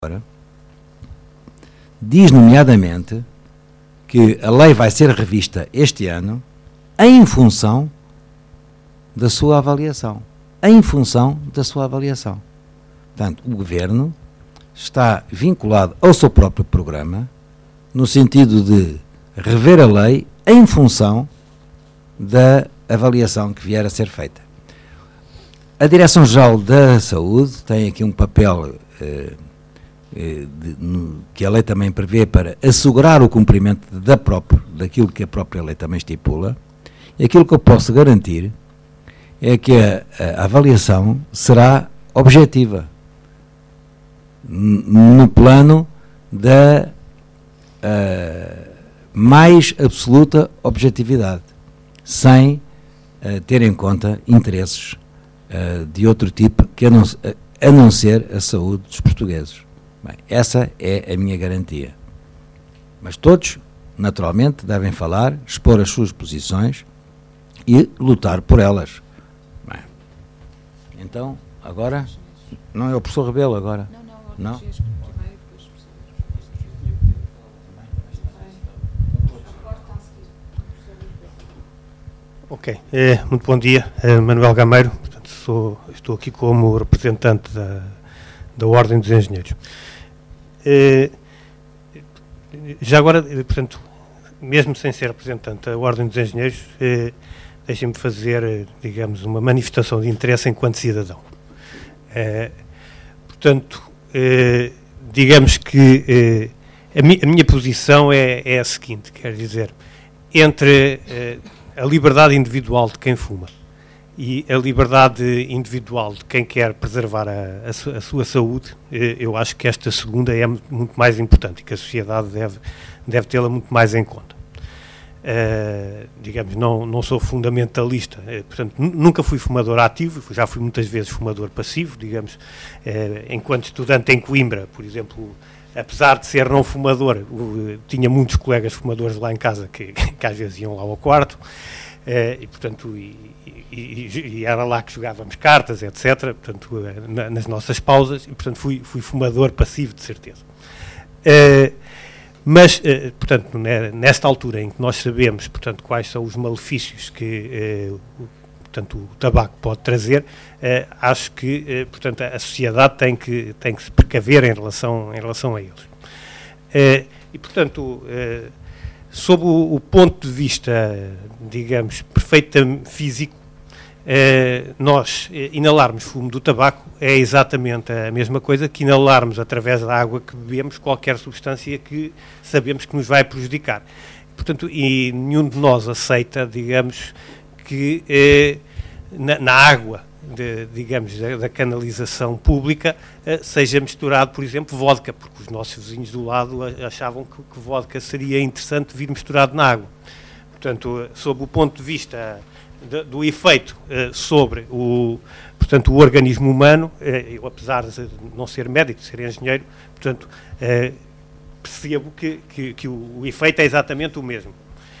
diz nomeadamente que a lei vai ser revista este ano em função da sua avaliação. Em função da sua avaliação. Portanto, o Governo está vinculado ao seu próprio programa no sentido de rever a lei em função da avaliação que vier a ser feita. A Direção-Geral da Saúde tem aqui um papel que a lei também prevê para assegurar o cumprimento daquilo que a própria lei também estipula. E aquilo que eu posso garantir é que a avaliação será objetiva, no plano da mais absoluta objetividade, sem ter em conta interesses de outro tipo que a não ser a saúde dos portugueses. Bem, essa é a minha garantia. Mas todos, naturalmente, devem falar, expor as suas posições e lutar por elas. Bem, então, agora... Não é o professor Rebelo agora? Não? Ok, muito bom dia, Manuel Gameiro, portanto, estou aqui como representante da Ordem dos Engenheiros. Já agora, portanto, mesmo sem ser representante da Ordem dos Engenheiros, deixem-me fazer, digamos, uma manifestação de interesse enquanto cidadão. Portanto, digamos que a minha posição é a seguinte, quer dizer, entre a liberdade individual de quem fuma e a liberdade individual de quem quer preservar a sua saúde, eu acho que esta segunda é muito mais importante e que a sociedade deve tê-la muito mais em conta. Digamos, não sou fundamentalista, portanto, nunca fui fumador ativo, já fui muitas vezes fumador passivo, digamos, enquanto estudante em Coimbra, por exemplo, apesar de ser não fumador, tinha muitos colegas fumadores lá em casa que às vezes iam lá ao quarto, e portanto, e era lá que jogávamos cartas, etc., portanto, nas nossas pausas, e portanto fui fumador passivo, de certeza. Mas, portanto, nesta altura em que nós sabemos, portanto, quais são os malefícios que portanto, o tabaco pode trazer, acho que, portanto, a sociedade tem que se precaver em relação a eles. E, portanto, sob o ponto de vista, digamos, perfeitamente físico, nós inalarmos fumo do tabaco é exatamente a mesma coisa que inalarmos através da água que bebemos qualquer substância que sabemos que nos vai prejudicar. Portanto, e nenhum de nós aceita, digamos, que na água, digamos, da canalização pública seja misturado, por exemplo, vodka, porque os nossos vizinhos do lado achavam que vodka seria interessante vir misturado na água. Portanto, sob o ponto de vista do efeito sobre portanto, o organismo humano, eu, apesar de não ser médico, de ser engenheiro, portanto, percebo que o efeito é exatamente o mesmo.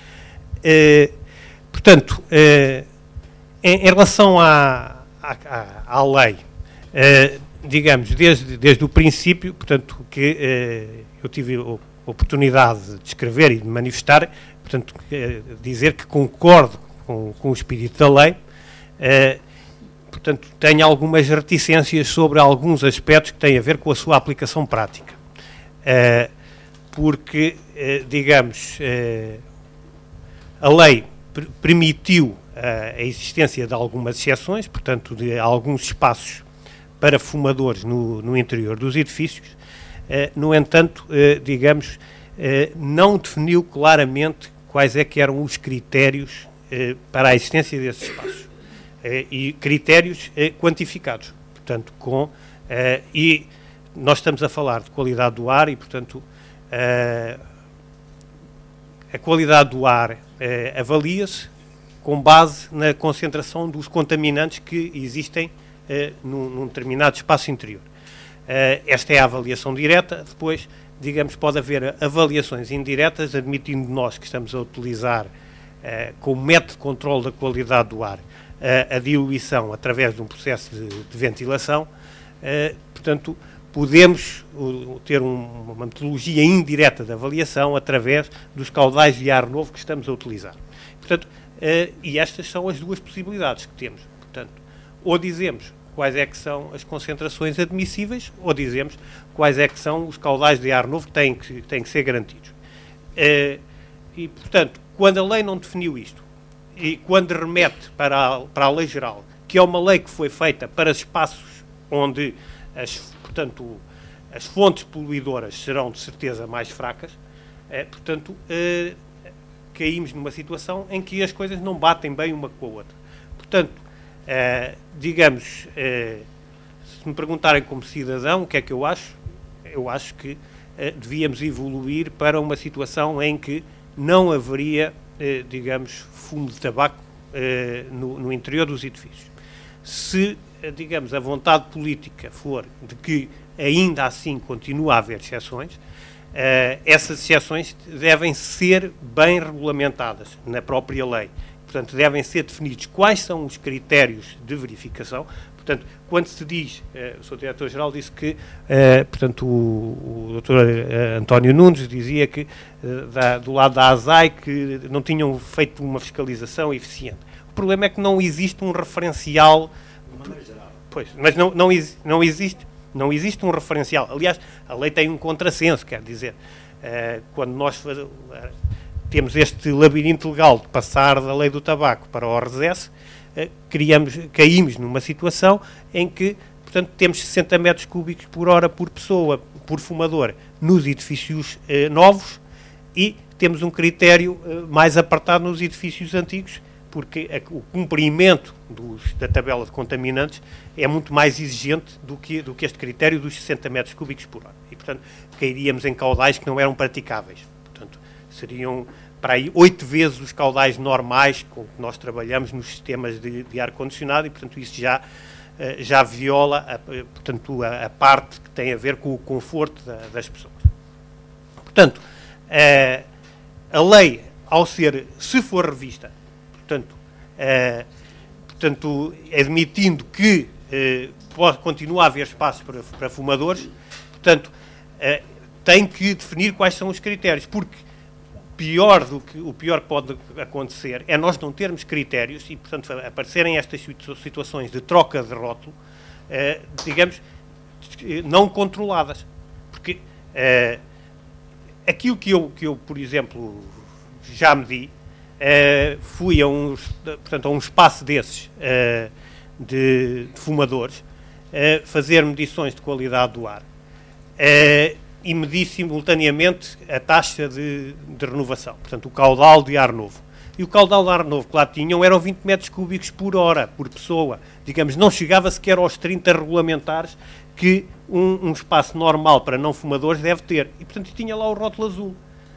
Portanto, em relação à lei, digamos, desde o princípio, portanto, que eu tive a oportunidade de escrever e de manifestar, portanto, dizer que concordo com o espírito da lei, portanto, tenho algumas reticências sobre alguns aspectos que têm a ver com a sua aplicação prática. Porque, digamos, a lei permitiu a existência de algumas exceções, portanto, de alguns espaços para fumadores no interior dos edifícios, no entanto, digamos, não definiu claramente quais é que eram os critérios para a existência desses espaços, e critérios quantificados, portanto, e nós estamos a falar de qualidade do ar e, portanto, a qualidade do ar avalia-se com base na concentração dos contaminantes que existem num determinado espaço interior. Esta é a avaliação direta. Depois, digamos, pode haver avaliações indiretas, admitindo nós que estamos a utilizar como método de controle da qualidade do ar a diluição através de um processo de ventilação, portanto, podemos ter uma metodologia indireta de avaliação através dos caudais de ar novo que estamos a utilizar. Portanto, e estas são as duas possibilidades que temos. Portanto, ou dizemos quais é que são as concentrações admissíveis, ou dizemos quais é que são os caudais de ar novo que têm que ser garantidos. E, portanto, quando a lei não definiu isto, e quando remete para a lei geral, que é uma lei que foi feita para espaços onde portanto, as fontes poluidoras serão de certeza mais fracas, portanto, caímos numa situação em que as coisas não batem bem uma com a outra. Portanto, digamos, se me perguntarem como cidadão o que é que eu acho que devíamos evoluir para uma situação em que não haveria, digamos, fumo de tabaco no interior dos edifícios. Se, digamos, a vontade política for de que ainda assim continua a haver exceções, essas exceções devem ser bem regulamentadas na própria lei. Portanto, devem ser definidos quais são os critérios de verificação. Portanto, quando se diz, o Sr. Diretor-Geral disse que, portanto, o Dr. António Nunes dizia que, do lado da ASAI, que não tinham feito uma fiscalização eficiente. O problema é que não existe um referencial. De maneira geral. Pois, mas não existe um referencial. Aliás, a lei tem um contrassenso, quer dizer, quando nós temos este labirinto legal de passar da lei do tabaco para o RZS, caímos numa situação em que, portanto, temos 60 metros cúbicos por hora por pessoa, por fumador, nos edifícios novos, e temos um critério mais apertado nos edifícios antigos, porque o cumprimento da tabela de contaminantes é muito mais exigente do que este critério dos 60 metros cúbicos por hora. E, portanto, cairíamos em caudais que não eram praticáveis. Portanto, seriam para aí 8 vezes os caudais normais com que nós trabalhamos nos sistemas de ar-condicionado, e, portanto, isso já viola portanto, a parte que tem a ver com o conforto das pessoas. Portanto, a lei, se for revista, portanto, admitindo que pode continuar a haver espaço para fumadores, portanto, tem que definir quais são os critérios, porque o pior que pode acontecer é nós não termos critérios e, portanto, aparecerem estas situações de troca de rótulo, digamos, não controladas. Porque aquilo que eu, por exemplo, já medi, fui a um espaço desses de fumadores fazer medições de qualidade do ar e medi simultaneamente a taxa de renovação, portanto o caudal de ar novo. E o caudal de ar novo que lá tinham eram 20 metros cúbicos por hora, por pessoa. Digamos, não chegava sequer aos 30 regulamentares que um espaço normal para não fumadores deve ter. E, portanto, tinha lá o rótulo azul.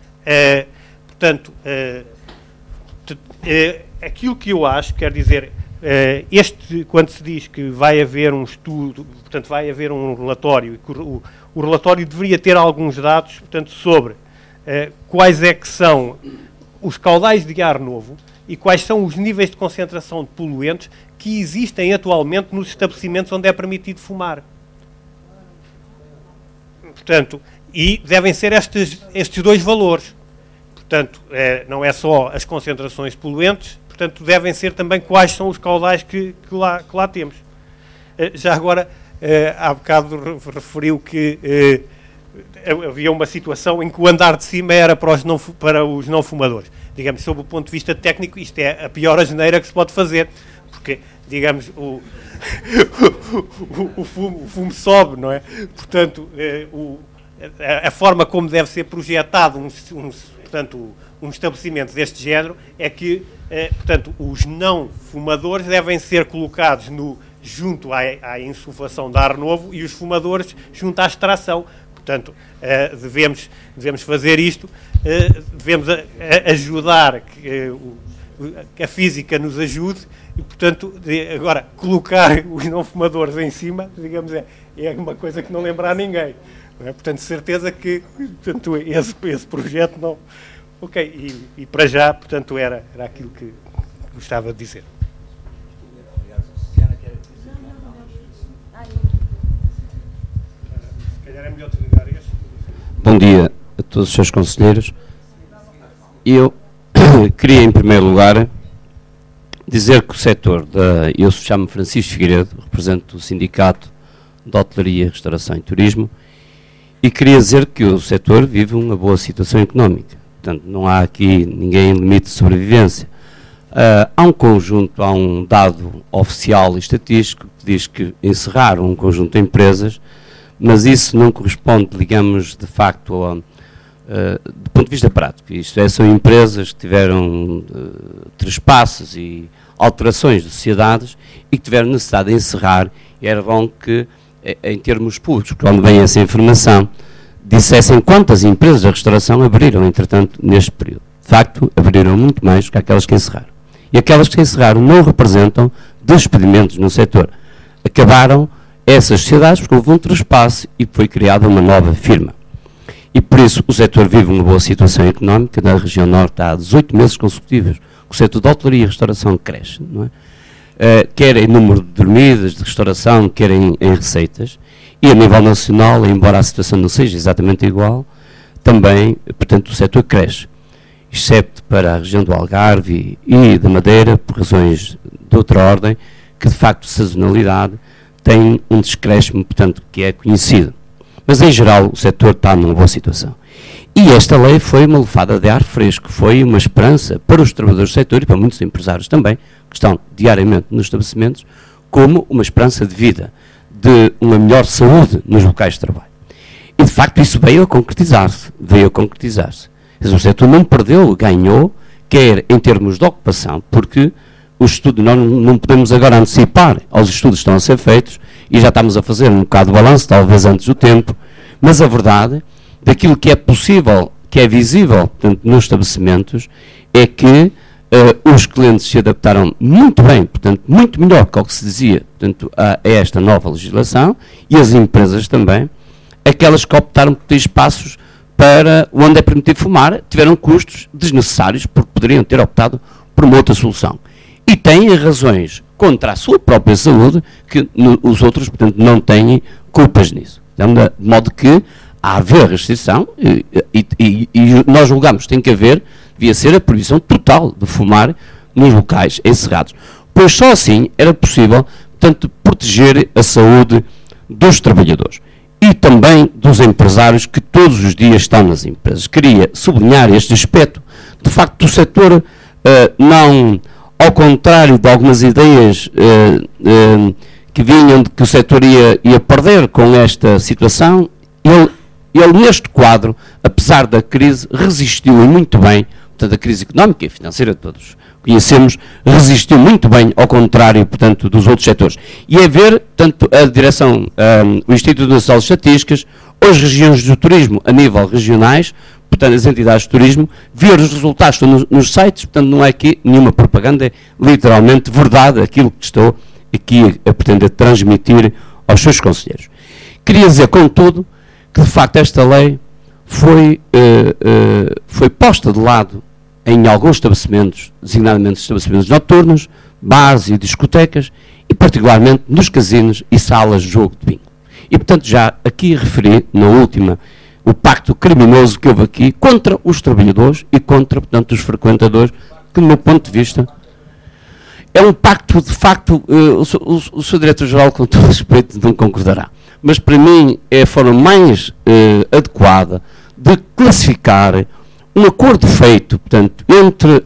Aquilo que eu acho, quer dizer, quando se diz que vai haver um estudo, portanto, vai haver um relatório, e que o relatório deveria ter alguns dados, portanto, sobre quais é que são os caudais de ar novo e quais são os níveis de concentração de poluentes que existem atualmente nos estabelecimentos onde é permitido fumar. Portanto, e devem ser estes dois valores. Portanto, não é só as concentrações poluentes, portanto, devem ser também quais são os caudais que lá temos. Já agora, há bocado referiu que havia uma situação em que o andar de cima era para os não fumadores. Digamos, sob o ponto de vista técnico, isto é a pior asneira que se pode fazer, porque, digamos, o fumo sobe, não é? Portanto, a forma como deve ser projetado um estabelecimento deste género é que, portanto, os não fumadores devem ser colocados junto à insuflação de ar novo e os fumadores junto à extração. Portanto, devemos fazer isto, devemos ajudar que a física nos ajude e, portanto, agora, colocar os não fumadores em cima, digamos, é uma coisa que não lembra a ninguém. Não é? Portanto, certeza que, portanto, esse projeto não... Ok, e para já, portanto, era aquilo que gostava de dizer. Bom dia a todos os seus conselheiros. Eu queria, em primeiro lugar, dizer que o setor eu chamo-me Francisco Figueiredo, represento o Sindicato de Hotelaria, Restauração e Turismo, e queria dizer que o setor vive uma boa situação económica. Portanto, não há aqui ninguém em limite de sobrevivência. Há um dado oficial e estatístico que diz que encerraram um conjunto de empresas, mas isso não corresponde, digamos, de facto, do ponto de vista prático. Isto é, são empresas que tiveram trespassos e alterações de sociedades e que tiveram necessidade de encerrar, e era bom que, em termos públicos, quando vem essa informação, dissessem quantas empresas de restauração abriram, entretanto, neste período. De facto, abriram muito mais do que aquelas que encerraram. E aquelas que encerraram não representam despedimentos no setor. Acabaram essas sociedades porque houve um trespasse e foi criada uma nova firma. E por isso o setor vive uma boa situação económica. Na região norte há 18 meses consecutivos o setor de hotelaria e restauração cresce, não é? Quer em número de dormidas, de restauração, quer em receitas. E a nível nacional, embora a situação não seja exatamente igual, também, portanto, o setor cresce. Excepto para a região do Algarve e da Madeira, por razões de outra ordem, que de facto sazonalidade tem um descréscimo, portanto, que é conhecido. Mas em geral o setor está numa boa situação. E esta lei foi uma lufada de ar fresco, foi uma esperança para os trabalhadores do setor e para muitos empresários também, que estão diariamente nos estabelecimentos, como uma esperança de vida, de uma melhor saúde nos locais de trabalho. E de facto isso veio a concretizar-se, O setor não perdeu, ganhou, quer em termos de ocupação, porque o estudo, nós não podemos agora antecipar aos estudos que estão a ser feitos, e já estamos a fazer um bocado de balanço, talvez antes do tempo, mas a verdade, daquilo que é possível, que é visível, portanto, nos estabelecimentos, é que os clientes se adaptaram muito bem, portanto, muito melhor que o que se dizia, portanto, a esta nova legislação, e as empresas também, aquelas que optaram por ter espaços para onde é permitido fumar, tiveram custos desnecessários, porque poderiam ter optado por uma outra solução. E têm razões contra a sua própria saúde, que os outros, portanto, não têm culpas nisso. De modo que, a haver restrição, e nós julgamos que tem que haver, devia ser a proibição total de fumar nos locais encerrados. Pois só assim era possível, portanto, proteger a saúde dos trabalhadores. E também dos empresários que todos os dias estão nas empresas. Queria sublinhar este aspecto. De facto, o setor não, ao contrário de algumas ideias que vinham de que o setor ia perder com esta situação, ele neste quadro, apesar da crise, resistiu muito bem, portanto, a crise económica e financeira, todos conhecemos, resistiu muito bem, ao contrário, portanto, dos outros setores. E é ver, portanto, a direção, o Instituto Nacional de Estatísticas, as regiões do turismo a nível regionais, portanto, as entidades de turismo, ver os resultados nos sites, portanto, não é aqui nenhuma propaganda, é literalmente verdade aquilo que estou aqui a pretender transmitir aos seus conselheiros. Queria dizer, contudo, que de facto esta lei foi posta de lado em alguns estabelecimentos, designadamente estabelecimentos noturnos, bares e discotecas, e particularmente nos casinos e salas de jogo de bingo. E portanto já aqui referi, na última, o pacto criminoso que houve aqui contra os trabalhadores e contra, portanto, os frequentadores, que do meu ponto de vista é um pacto, de facto, o Sr. Diretor-Geral, com todo respeito, não concordará. Mas para mim é a forma mais adequada de classificar um acordo feito, portanto, entre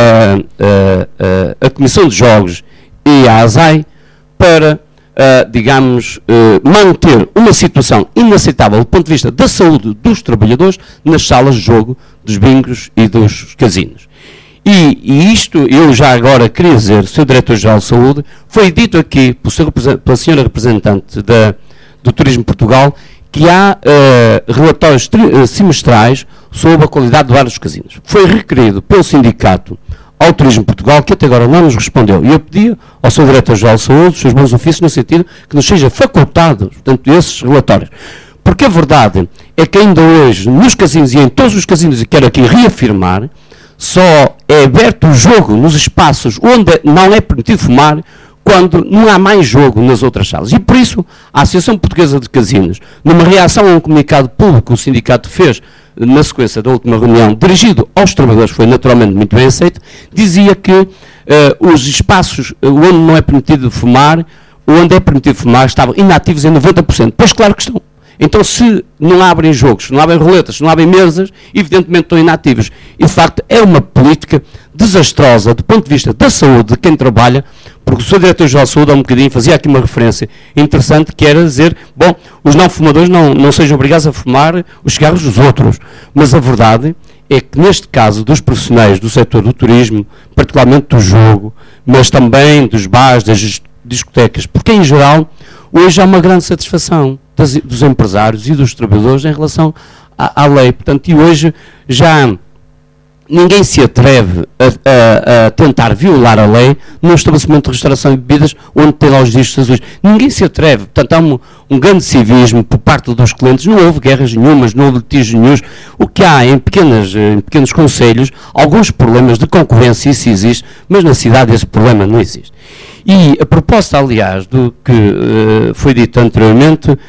a Comissão de Jogos e a ASAI para, digamos, manter uma situação inaceitável do ponto de vista da saúde dos trabalhadores nas salas de jogo, dos bingos e dos casinos. E isto, eu já agora queria dizer, Sr. Diretor-Geral de Saúde, foi dito aqui pela senhora representante do Turismo Portugal, que há relatórios semestrais sobre a qualidade do ar dos casinos. Foi requerido pelo sindicato ao Turismo Portugal, que até agora não nos respondeu. E eu pedi ao Sr. Diretor-Geral de Saúde, os seus bons ofícios, no sentido que nos seja facultado, portanto, esses relatórios. Porque a verdade é que ainda hoje, nos casinos e em todos os casinos, e quero aqui reafirmar, só é aberto o jogo nos espaços onde não é permitido fumar quando não há mais jogo nas outras salas. E por isso, a Associação Portuguesa de Casinos, numa reação a um comunicado público que o sindicato fez na sequência da última reunião, dirigido aos trabalhadores, foi naturalmente muito bem aceito, dizia que os espaços onde não é permitido fumar, onde é permitido fumar, estavam inativos em 90%. Pois claro que estão. Então, se não abrem jogos, se não abrem roletas, se não abrem mesas, evidentemente estão inativos. E, de facto, é uma política desastrosa do ponto de vista da saúde de quem trabalha, porque o Sr. Diretor-Geral de Saúde, há um bocadinho, fazia aqui uma referência interessante, que era dizer, bom, os não fumadores não sejam obrigados a fumar os cigarros dos outros. Mas a verdade é que, neste caso, dos profissionais do setor do turismo, particularmente do jogo, mas também dos bares, das discotecas, porque, em geral, hoje há uma grande satisfação dos empresários e dos trabalhadores em relação à lei. Portanto, e hoje já ninguém se atreve a tentar violar a lei num estabelecimento de restauração e bebidas onde tem lá os discos azuis. Ninguém se atreve. Portanto, há um grande civismo por parte dos clientes. Não houve guerras nenhumas, não houve litígios nenhuns. O que há em pequenos concelhos, alguns problemas de concorrência, isso existe, mas na cidade esse problema não existe. E a proposta, aliás, do que foi dito anteriormente,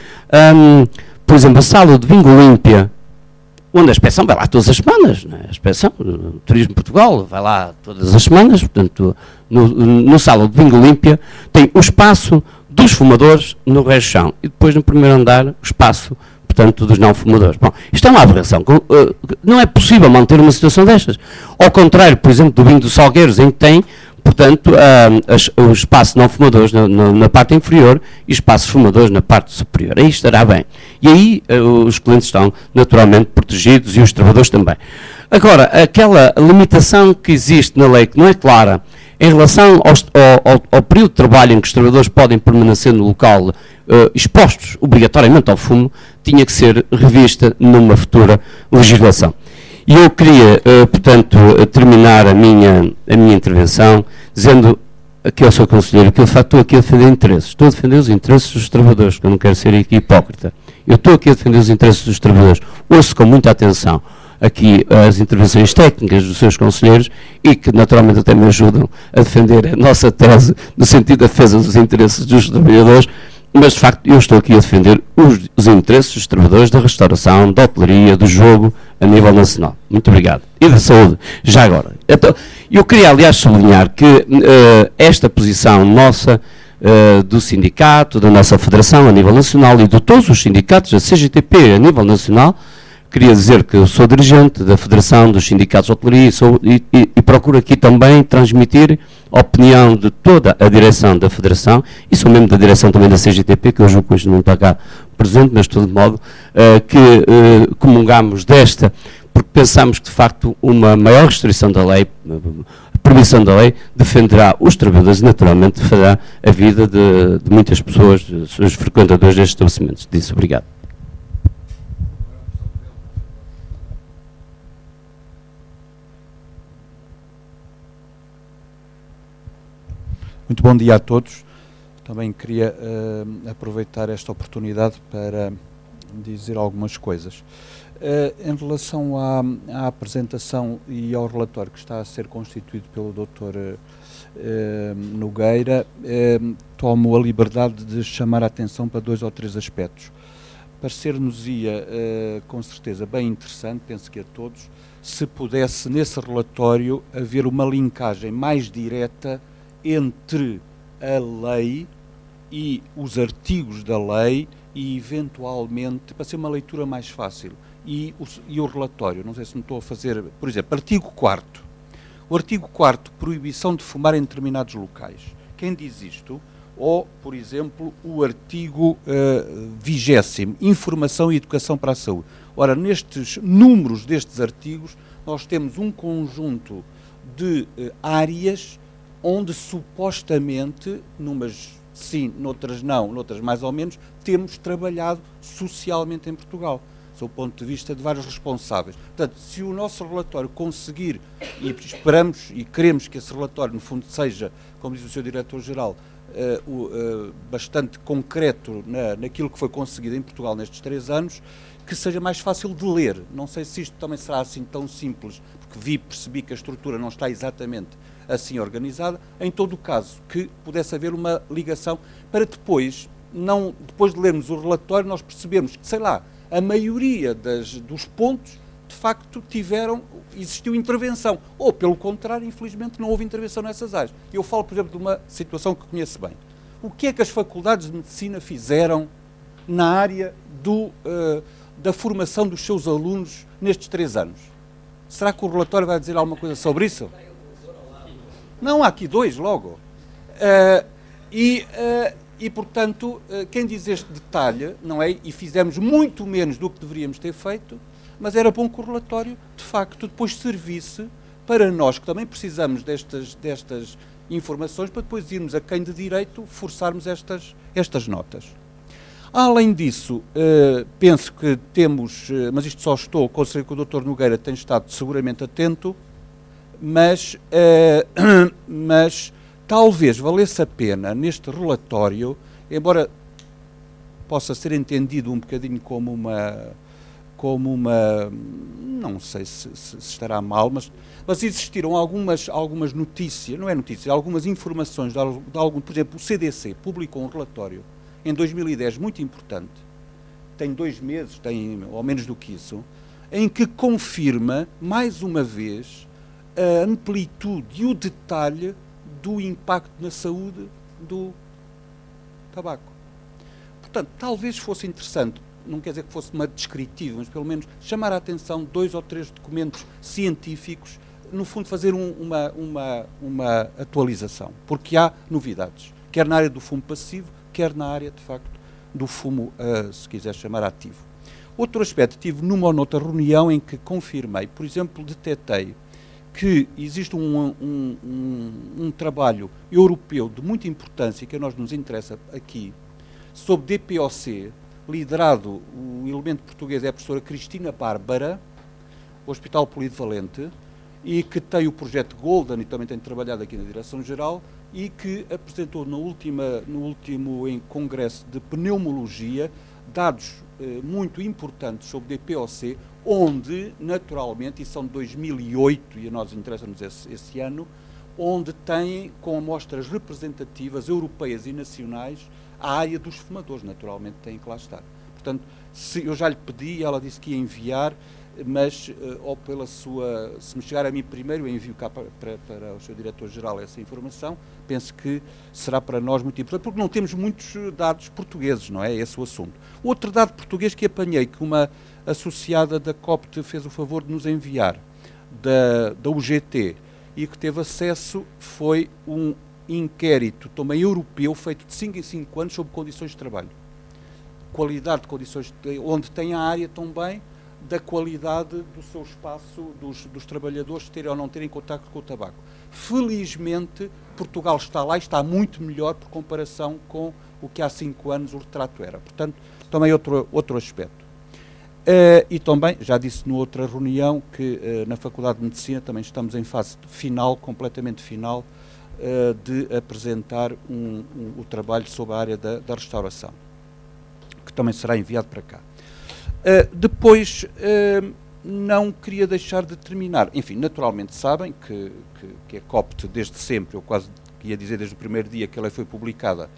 por exemplo, a sala de Bingo Olímpia, onde a inspeção vai lá todas as semanas, né? A inspeção, o Turismo de Portugal vai lá todas as semanas, portanto, no sala de Bingo Olímpia tem o espaço dos fumadores no resto-chão e depois no primeiro andar o espaço, portanto, dos não fumadores. Bom, isto é uma aberração. Não é possível manter uma situação destas. Ao contrário, por exemplo, do Bingo dos Salgueiros, em que tem, portanto, o espaço não fumadores na parte inferior e espaços fumadores na parte superior. Aí estará bem. E aí os clientes estão naturalmente protegidos e os trabalhadores também. Agora, aquela limitação que existe na lei, que não é clara, em relação ao período de trabalho em que os trabalhadores podem permanecer no local expostos obrigatoriamente ao fumo, tinha que ser revista numa futura legislação. E eu queria, portanto, terminar a minha intervenção dizendo aqui ao Sr. Conselheiro que eu de facto estou aqui a defender interesses. Estou a defender os interesses dos trabalhadores, que eu não quero ser aqui hipócrita. Eu estou aqui a defender os interesses dos trabalhadores. Ouço com muita atenção aqui as intervenções técnicas dos seus conselheiros e que naturalmente até me ajudam a defender a nossa tese no sentido da defesa dos interesses dos trabalhadores, mas de facto eu estou aqui a defender os interesses dos trabalhadores da restauração, da hotelaria, do jogo a nível nacional. Muito obrigado. E da saúde, já agora. Então, eu queria aliás sublinhar que esta posição nossa, do sindicato, da nossa federação a nível nacional e de todos os sindicatos, da CGTP a nível nacional, queria dizer que eu sou dirigente da Federação dos Sindicatos de Hotelaria e procuro aqui também transmitir a opinião de toda a direção da Federação e sou membro da direção também da CGTP, que hoje não está cá presente, mas de todo modo que comungamos desta, porque pensamos que de facto uma maior restrição da lei, a proibição da lei, defenderá os trabalhadores e naturalmente defenderá a vida de muitas pessoas, dos frequentadores destes estabelecimentos. Disse obrigado. Muito bom dia a todos. Também queria aproveitar esta oportunidade para dizer algumas coisas. Em relação à apresentação e ao relatório que está a ser constituído pelo Dr. Nogueira, tomo a liberdade de chamar a atenção para 2 ou 3 aspectos. Parecer-nos-ia, com certeza, bem interessante, penso que a todos, se pudesse, nesse relatório, haver uma linkagem mais direta entre a lei e os artigos da lei e, eventualmente, para ser uma leitura mais fácil, e o relatório. Não sei se me estou a fazer... Por exemplo, artigo 4º. O artigo 4º, proibição de fumar em determinados locais. Quem diz isto? Ou, por exemplo, o artigo 20º, informação e educação para a saúde. Ora, nestes números destes artigos, nós temos um conjunto de áreas onde supostamente, numas sim, noutras não, noutras mais ou menos, temos trabalhado socialmente em Portugal, sob o ponto de vista de vários responsáveis. Portanto, se o nosso relatório conseguir, e esperamos e queremos que esse relatório, no fundo, seja, como diz o Sr. Diretor-Geral, bastante concreto naquilo que foi conseguido em Portugal nestes 3 anos, que seja mais fácil de ler. Não sei se isto também será assim tão simples, porque percebi que a estrutura não está exatamente assim organizada. Em todo o caso, que pudesse haver uma ligação para depois de lermos o relatório, nós percebermos que, sei lá, a maioria dos pontos, de facto, existiu intervenção. Ou, pelo contrário, infelizmente, não houve intervenção nessas áreas. Eu falo, por exemplo, de uma situação que conheço bem. O que é que as faculdades de medicina fizeram na área da formação dos seus alunos nestes 3 anos? Será que o relatório vai dizer alguma coisa sobre isso? Não, há aqui 2 logo. Portanto, quem diz este detalhe, não é? E fizemos muito menos do que deveríamos ter feito, mas era bom que o relatório, de facto, depois servisse para nós, que também precisamos destas informações, para depois irmos a quem de direito forçarmos estas notas. Além disso, penso que temos, mas isto só estou, considero que o Dr. Nogueira tem estado seguramente atento, mas talvez valesse a pena neste relatório, embora possa ser entendido um bocadinho como uma não sei se estará mal, mas existiram algumas notícias, não é notícias, algumas informações de algum, por exemplo, o CDC publicou um relatório em 2010 muito importante, tem 2 meses, ou menos do que isso, em que confirma, mais uma vez, a amplitude e o detalhe do impacto na saúde do tabaco. Portanto, talvez fosse interessante, não quer dizer que fosse uma descritiva, mas pelo menos chamar a atenção 2 ou 3 documentos científicos, no fundo fazer uma atualização, porque há novidades, quer na área do fumo passivo, quer na área, de facto, do fumo, se quiser chamar, ativo. Outro aspecto, tive numa ou noutra reunião em que confirmei, por exemplo, detetei que existe um trabalho europeu de muita importância, que a nós nos interessa aqui, sobre DPOC, liderado, o elemento português é a professora Cristina Bárbara, Hospital Polivalente, e que tem o projeto Golden e também tem trabalhado aqui na Direção-Geral, e que apresentou no último congresso de pneumologia dados muito importantes sobre DPOC, onde, naturalmente, e são de 2008, e a nós interessa-nos esse ano, onde tem, com amostras representativas europeias e nacionais, a área dos fumadores, naturalmente, tem que lá estar. Portanto, eu já lhe pedi, ela disse que ia enviar, mas, se me chegar a mim primeiro, eu envio cá para o seu diretor-geral essa informação. Penso que será para nós muito importante, porque não temos muitos dados portugueses, não é? Esse o assunto. Outro dado português que apanhei, que uma associada da COPT fez o favor de nos enviar, da UGT, e que teve acesso, foi um inquérito também europeu, feito de 5 em 5 anos, sobre condições de trabalho. Qualidade de condições, onde tem a área também da qualidade do seu espaço, dos trabalhadores terem ou não terem contacto com o tabaco. Felizmente, Portugal está lá e está muito melhor por comparação com o que há 5 anos o retrato era. Portanto, também outro aspecto. E também, já disse noutra reunião, que na Faculdade de Medicina também estamos em fase final, completamente final, de apresentar o trabalho sobre a área da restauração, que também será enviado para cá. Depois, não queria deixar de terminar. Enfim, naturalmente sabem que a COPT, desde sempre, eu quase ia dizer desde o primeiro dia que ela foi publicada,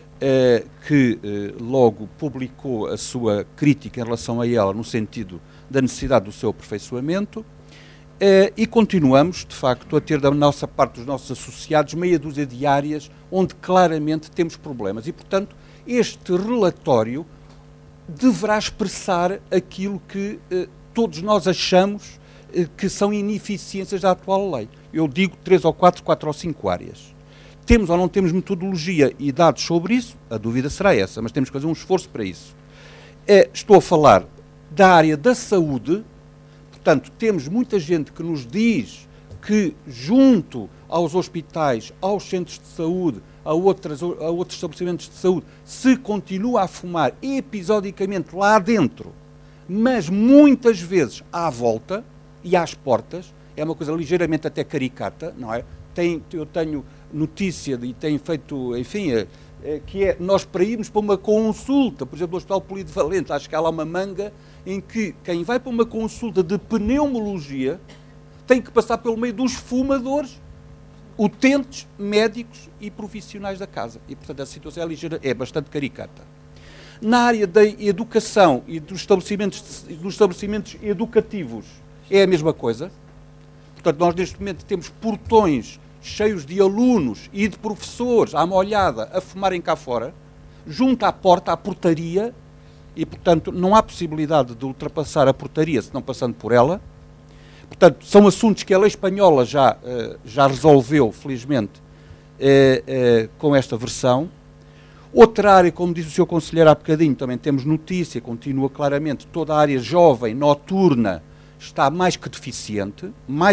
que logo publicou a sua crítica em relação a ela, no sentido da necessidade do seu aperfeiçoamento, e continuamos, de facto, a ter da nossa parte dos nossos associados meia dúzia de áreas onde claramente temos problemas. E, portanto, este relatório deverá expressar aquilo que todos nós achamos que são ineficiências da atual lei. Eu digo 3 ou 4 ou 5 áreas. Temos ou não temos metodologia e dados sobre isso? A dúvida será essa, mas temos que fazer um esforço para isso. Estou a falar da área da saúde, portanto, temos muita gente que nos diz que, junto aos hospitais, aos centros de saúde, a outros estabelecimentos de saúde, se continua a fumar episodicamente lá dentro, mas muitas vezes à volta e às portas, é uma coisa ligeiramente até caricata, não é? Eu tenho notícia e tenho feito, enfim, que é nós para irmos para uma consulta, por exemplo, no Hospital Polivalente, acho que há lá uma manga em que quem vai para uma consulta de pneumologia tem que passar pelo meio dos fumadores, utentes, médicos e profissionais da casa. E, portanto, a situação é ligeira, é bastante caricata. Na área da educação e dos estabelecimentos educativos é a mesma coisa. Portanto, nós neste momento temos portões cheios de alunos e de professores à molhada a fumarem cá fora, junto à porta, à portaria, e, portanto, não há possibilidade de ultrapassar a portaria se não passando por ela. Portanto, são assuntos que a lei espanhola já resolveu, felizmente, com esta versão. Outra área, como disse o Sr. Conselheiro há bocadinho, também temos notícia, continua claramente, toda a área jovem, noturna, está mais que deficiente,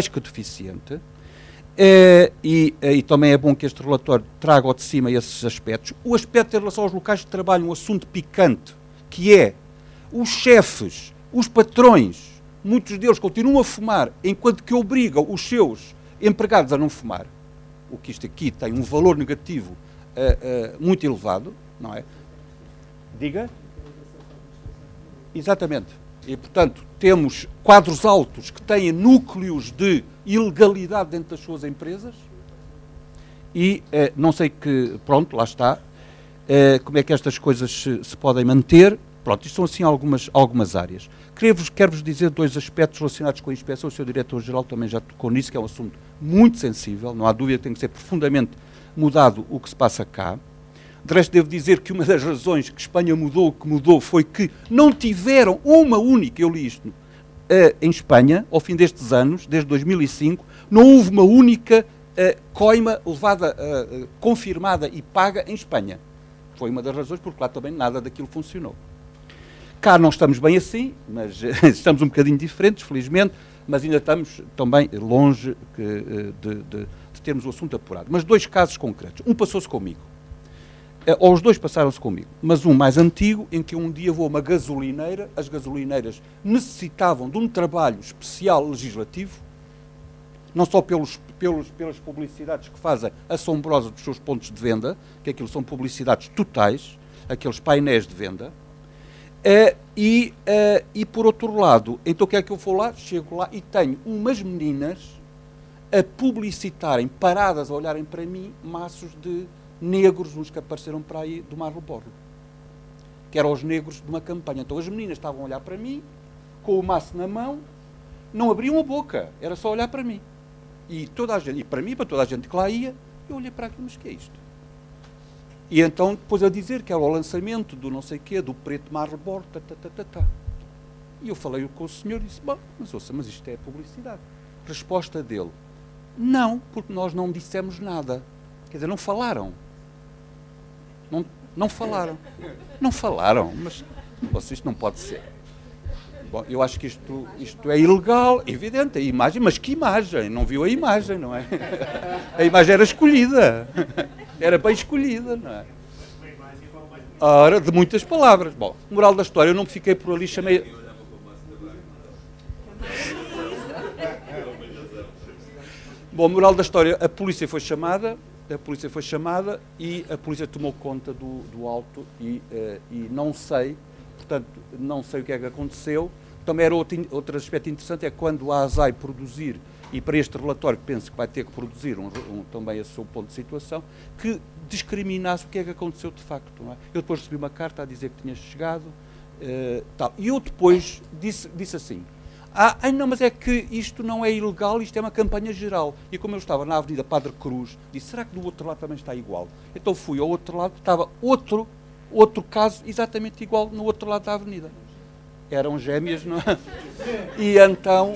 e também é bom que este relatório traga ao de cima esses aspectos. O aspecto em relação aos locais de trabalho, um assunto picante, que é os chefes, os patrões, muitos deles continuam a fumar, enquanto que obrigam os seus empregados a não fumar, o que isto aqui tem um valor negativo muito elevado, não é? Diga? Exatamente. E, portanto, temos quadros altos que têm núcleos de ilegalidade dentro das suas empresas e não sei que, pronto, lá está, como é que estas coisas se podem manter. Pronto, isto são assim algumas áreas. Quero-vos dizer dois aspectos relacionados com a inspeção. O Sr. Diretor-Geral também já tocou nisso, que é um assunto muito sensível, não há dúvida que tem que ser profundamente mudado o que se passa cá. De resto, devo dizer que uma das razões que Espanha mudou o que mudou foi que não tiveram uma única, eu li isto, em Espanha, ao fim destes anos, desde 2005, não houve uma única coima levada, confirmada e paga em Espanha. Foi uma das razões porque lá também nada daquilo funcionou. Cá não estamos bem assim, mas estamos um bocadinho diferentes, felizmente, mas ainda estamos também longe de termos o assunto apurado. Mas dois casos concretos. Um passou-se comigo. Ou os dois passaram-se comigo. Mas um mais antigo, em que um dia vou a uma gasolineira, as gasolineiras necessitavam de um trabalho especial legislativo, não só pelas publicidades que fazem assombrosas dos seus pontos de venda, que aquilo são publicidades totais, aqueles painéis de venda, e por outro lado, então o que é que eu vou lá? Chego lá e tenho umas meninas a publicitarem, paradas a olharem para mim, maços de negros, uns que apareceram para aí do Mar Bordo, que eram os negros de uma campanha. Então as meninas estavam a olhar para mim, com o maço na mão, não abriam a boca, era só olhar para mim. E toda a gente, e para mim, para toda a gente que lá ia, eu olhei para aquilo, mas o que é isto? E então, depois a dizer que era o lançamento do não sei quê, do Preto Mar Bordo, E eu falei com o senhor e disse, bom, mas isto é publicidade. Resposta dele, não, porque nós não dissemos nada. Quer dizer, não falaram. Não falaram. Não falaram, mas isto não pode ser. Bom, eu acho que isto é ilegal, evidente, a imagem, mas que imagem? Não viu a imagem, não é? A imagem era escolhida. Era bem escolhida, não é? Ora, de muitas palavras. Bom, moral da história, eu não fiquei por ali, chamei... Bom, moral da história, a polícia foi chamada e a polícia tomou conta do auto e não sei, portanto, não sei o que é que aconteceu. Também era outro aspecto interessante, é quando a ASAI produzir, e para este relatório penso que vai ter que produzir também esse seu ponto de situação, que discriminasse o que é que aconteceu de facto. Não é? Eu depois recebi uma carta a dizer que tinha chegado, tal. E eu depois disse assim, não, mas é que isto não é ilegal, isto é uma campanha geral. E como eu estava na Avenida Padre Cruz, disse, será que do outro lado também está igual? Então fui ao outro lado, estava outro caso exatamente igual no outro lado da avenida. Eram gêmeas, não é? E então,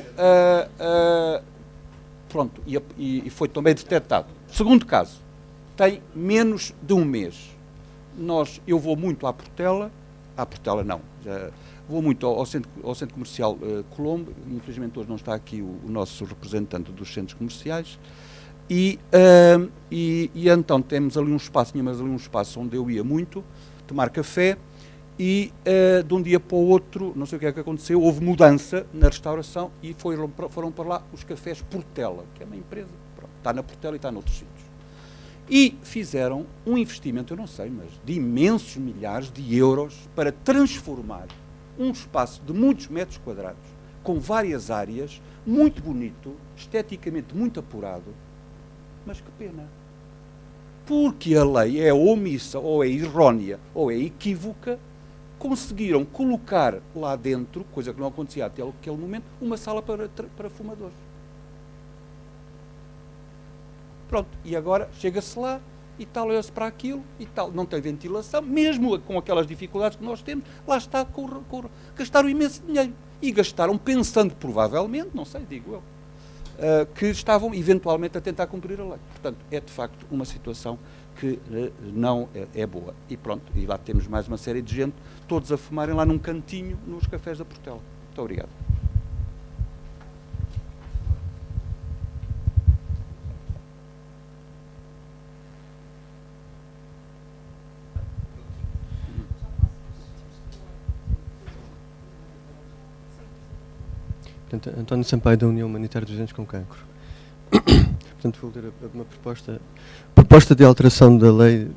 pronto, e foi também detectado. Segundo caso, tem menos de um mês. Eu vou muito à Portela não, vou muito ao centro comercial Colombo, infelizmente hoje não está aqui o nosso representante dos centros comerciais, e então tínhamos ali um espaço onde eu ia muito tomar café, e de um dia para o outro, não sei o que é que aconteceu, houve mudança na restauração e foram para lá os cafés Portela, que é uma empresa, pronto, está na Portela e está noutros sítios. E fizeram um investimento, eu não sei, mas de imensos milhares de euros para transformar um espaço de muitos metros quadrados, com várias áreas, muito bonito, esteticamente muito apurado, mas que pena. Porque a lei é omissa, ou é errónea, ou é equívoca, conseguiram colocar lá dentro, coisa que não acontecia até aquele momento, uma sala para fumadores. Pronto, e agora chega-se lá e tal, olha-se para aquilo e tal, não tem ventilação, mesmo com aquelas dificuldades que nós temos, lá está, gastaram imenso dinheiro. E gastaram pensando, provavelmente, não sei, digo eu, que estavam eventualmente a tentar cumprir a lei. Portanto, é de facto uma situação que não é boa. E pronto, e lá temos mais uma série de gente, todos a fumarem lá num cantinho nos cafés da Portela. Muito obrigado. Portanto, António Sampaio, da União Humanitária dos Doentes com Cancro. Portanto, vou ler uma proposta de alteração da Lei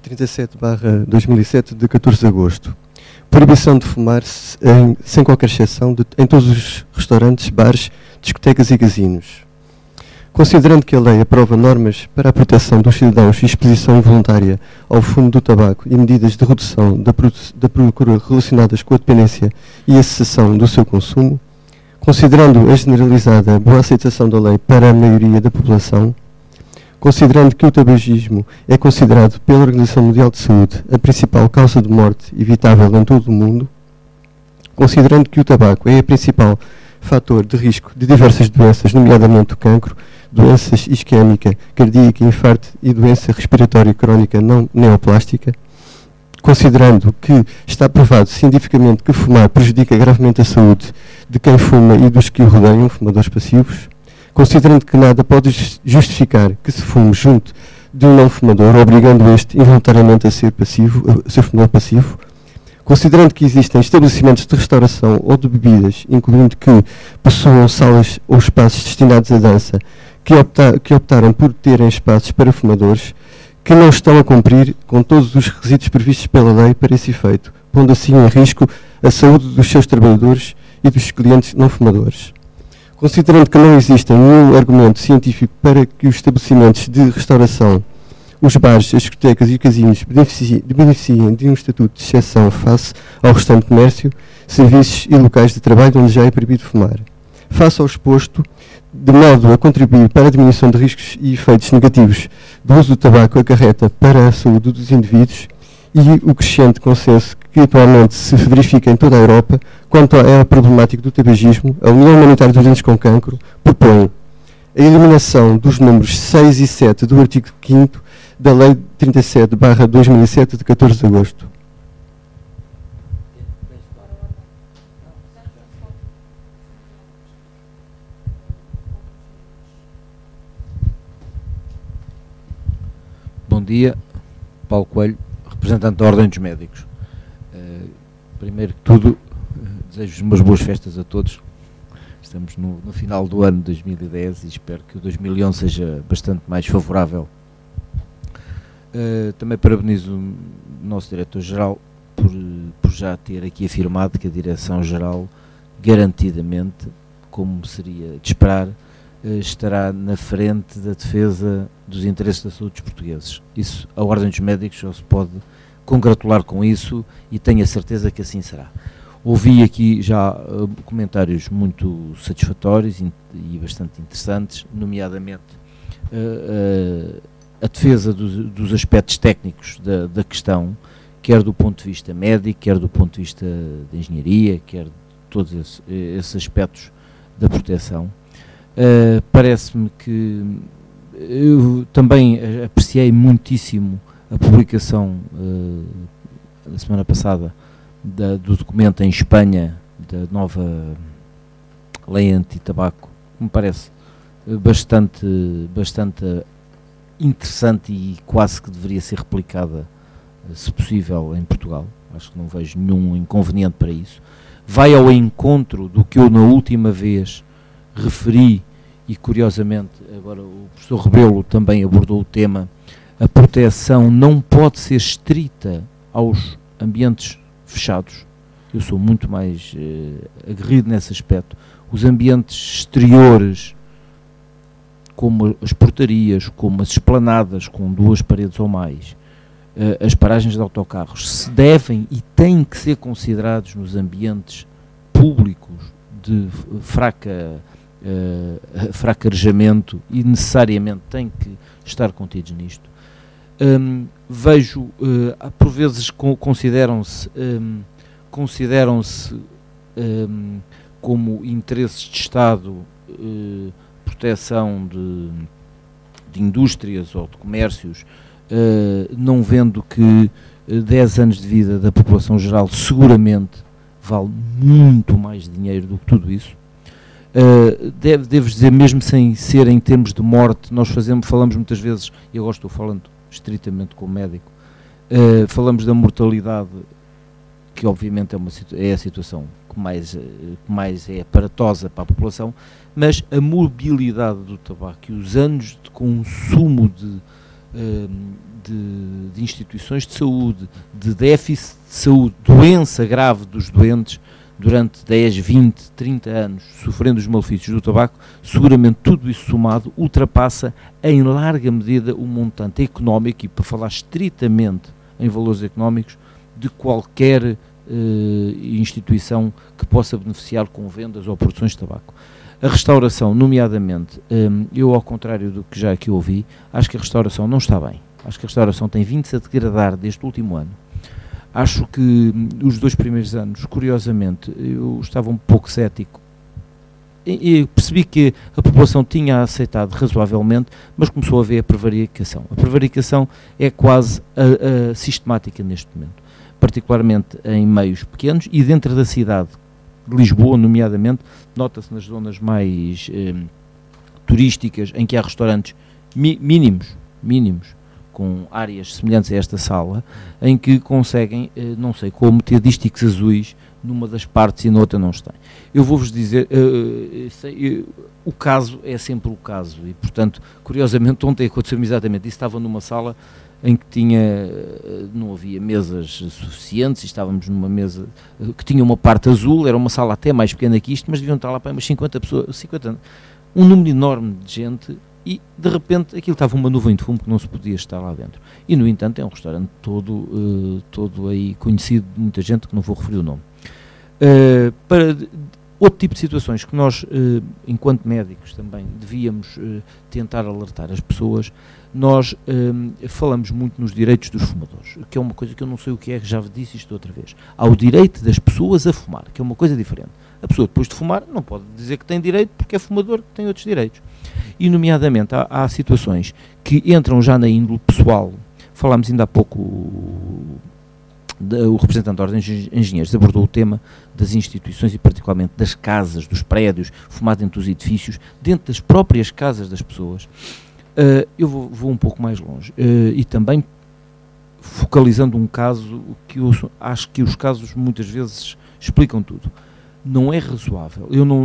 37/2007 de 14 de agosto. Proibição de fumar sem qualquer exceção em todos os restaurantes, bares, discotecas e casinos. Considerando que a lei aprova normas para a proteção dos cidadãos e exposição involuntária ao fumo do tabaco e medidas de redução da procura relacionadas com a dependência e a cessação do seu consumo, considerando a generalizada boa aceitação da lei para a maioria da população, considerando que o tabagismo é considerado pela Organização Mundial de Saúde a principal causa de morte evitável em todo o mundo, considerando que o tabaco é o principal fator de risco de diversas doenças, nomeadamente o cancro, doenças isquémica, cardíaca, infarto e doença respiratória crónica não neoplástica, considerando que está provado cientificamente que fumar prejudica gravemente a saúde de quem fuma e dos que o rodeiam, fumadores passivos, considerando que nada pode justificar que se fume junto de um não fumador, obrigando este involuntariamente a ser fumador passivo, considerando que existem estabelecimentos de restauração ou de bebidas, incluindo que possuam salas ou espaços destinados à dança, que optaram por terem espaços para fumadores, que não estão a cumprir com todos os requisitos previstos pela lei para esse efeito, pondo assim em risco a saúde dos seus trabalhadores e dos clientes não fumadores. Considerando que não existe nenhum argumento científico para que os estabelecimentos de restauração, os bares, as discotecas e os casinos beneficiem de um estatuto de exceção face ao restante comércio, serviços e locais de trabalho onde já é proibido fumar. Face ao exposto, de modo a contribuir para a diminuição de riscos e efeitos negativos do uso do tabaco acarreta para a saúde dos indivíduos e o crescente consenso que atualmente se verifica em toda a Europa quanto à problemática do tabagismo, a União Humanitária dos Doentes com Cancro propõe a eliminação dos números 6 e 7 do artigo 5º da Lei 37/2007 de 14 de agosto. Bom dia, Paulo Coelho, representante da Ordem dos Médicos. Primeiro que tudo, desejo umas boas festas a todos. Estamos no final do ano de 2010 e espero que o 2011 seja bastante mais favorável. Também parabenizo o nosso Diretor-Geral por já ter aqui afirmado que a Direção-Geral, garantidamente, como seria de esperar, estará na frente da defesa dos interesses da saúde dos portugueses. Isso, a Ordem dos Médicos só se pode congratular com isso e tenho a certeza que assim será. Ouvi aqui já comentários muito satisfatórios e bastante interessantes, nomeadamente a defesa dos aspectos técnicos da questão, quer do ponto de vista médico, quer do ponto de vista da engenharia, quer de todos esses aspectos da proteção. Parece-me que eu também apreciei muitíssimo a publicação na semana passada do documento em Espanha da nova lei anti-tabaco, que me parece bastante interessante e quase que deveria ser replicada, se possível, em Portugal. Acho que não vejo nenhum inconveniente para isso. Vai ao encontro do que eu na última vez referi e, curiosamente, agora o professor Rebelo também abordou o tema a proteção não pode ser estrita aos ambientes fechados. Eu sou muito mais aguerrido nesse aspecto. Os ambientes exteriores, como as portarias, como as esplanadas com 2 paredes ou mais, as paragens de autocarros, se devem e têm que ser considerados nos ambientes públicos de fraco arejamento e necessariamente têm que estar contidos nisto. Vejo, por vezes consideram-se como interesses de Estado, proteção de indústrias ou de comércios, não vendo que 10 anos de vida da população geral seguramente vale muito mais dinheiro do que tudo isso. Devo dizer, mesmo sem ser em termos de morte, nós falamos muitas vezes, e agora estou falando estritamente como médico, falamos da mortalidade, que obviamente é a situação que mais é aparatosa para a população, mas a mobilidade do tabaco e os anos de consumo de instituições de saúde, de déficit de saúde, doença grave dos doentes, durante 10, 20, 30 anos, sofrendo os malefícios do tabaco, seguramente tudo isso somado ultrapassa em larga medida o montante económico, e para falar estritamente em valores económicos, de qualquer instituição que possa beneficiar com vendas ou produções de tabaco. A restauração, nomeadamente, eu, ao contrário do que já aqui ouvi, acho que a restauração não está bem. Acho que a restauração tem vindo-se a degradar deste último ano. Acho que os 2 primeiros anos, curiosamente, eu estava um pouco cético e percebi que a população tinha aceitado razoavelmente, mas começou a ver a prevaricação. A prevaricação é quase sistemática neste momento, particularmente em meios pequenos e dentro da cidade de Lisboa, nomeadamente, nota-se nas zonas mais turísticas, em que há restaurantes mínimos, com áreas semelhantes a esta sala, em que conseguem, não sei como, ter dísticos azuis numa das partes e na outra não os têm. Eu vou-vos dizer, o caso é sempre o caso, e portanto, curiosamente, ontem aconteceu exatamente isso. Estava numa sala em que não havia mesas suficientes, e estávamos numa mesa que tinha uma parte azul, era uma sala até mais pequena que isto, mas deviam estar lá para umas 50 pessoas, um número enorme de gente, e de repente aquilo estava uma nuvem de fumo que não se podia estar lá dentro. E no entanto é um restaurante todo aí conhecido de muita gente, que não vou referir o nome. Para outro tipo de situações que nós, enquanto médicos também, devíamos tentar alertar as pessoas, nós falamos muito nos direitos dos fumadores, que é uma coisa que eu não sei o que é, já disse isto outra vez. Há o direito das pessoas a fumar, que é uma coisa diferente. A pessoa, depois de fumar, não pode dizer que tem direito, porque é fumador, que tem outros direitos. E, nomeadamente, há situações que entram já na índole pessoal. Falámos ainda há pouco, o representante da Ordem dos Engenheiros abordou o tema das instituições e particularmente das casas, dos prédios, fumar dentro dos edifícios, dentro das próprias casas das pessoas. Eu vou um pouco mais longe e também focalizando um caso que eu acho que os casos muitas vezes explicam tudo. Não é razoável,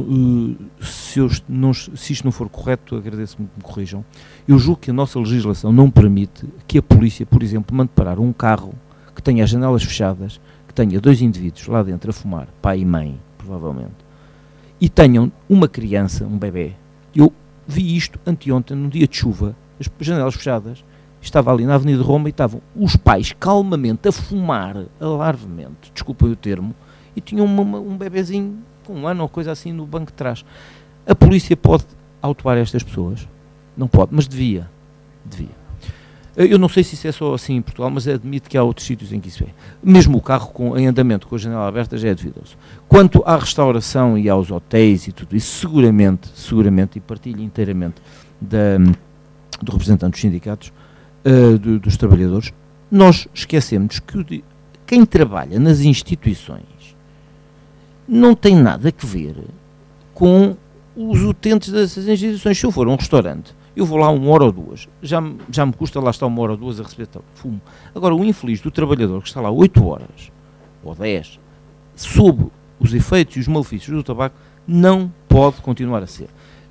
se isto não for correto, agradeço-me que me corrijam. Eu julgo que a nossa legislação não permite que a polícia, por exemplo, mande parar um carro que tenha as janelas fechadas, que tenha 2 indivíduos lá dentro a fumar, pai e mãe, provavelmente, e tenham uma criança, um bebê. Eu vi isto anteontem, num dia de chuva, as janelas fechadas, estava ali na Avenida de Roma e estavam os pais calmamente a fumar, alarvemente, desculpa o termo, e tinham um bebezinho com 1 ano ou coisa assim no banco de trás. A polícia pode autuar estas pessoas? Não pode, mas devia. Eu não sei se isso é só assim em Portugal, mas admito que há outros sítios em que isso é. Mesmo o carro em andamento com a janela aberta já é duvidoso. Quanto à restauração e aos hotéis e tudo isso, seguramente, e partilho inteiramente do representante dos sindicatos, dos trabalhadores, nós esquecemos que quem trabalha nas instituições não tem nada a ver com os utentes dessas instituições. Se eu for a um restaurante, eu vou lá 1 hora ou 2, já me custa lá estar 1 hora ou 2 a receber fumo. Agora, o infeliz do trabalhador que está lá 8 horas, ou 10, sob os efeitos e os malefícios do tabaco, não pode continuar a ser.